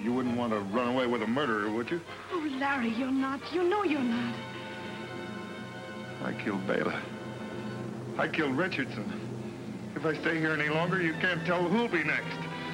You wouldn't want to run away with a murderer, would you? Oh, Larry, you're not. You know you're not. I killed Bela. I killed Richardson. If I stay here any longer, you can't tell who'll be next.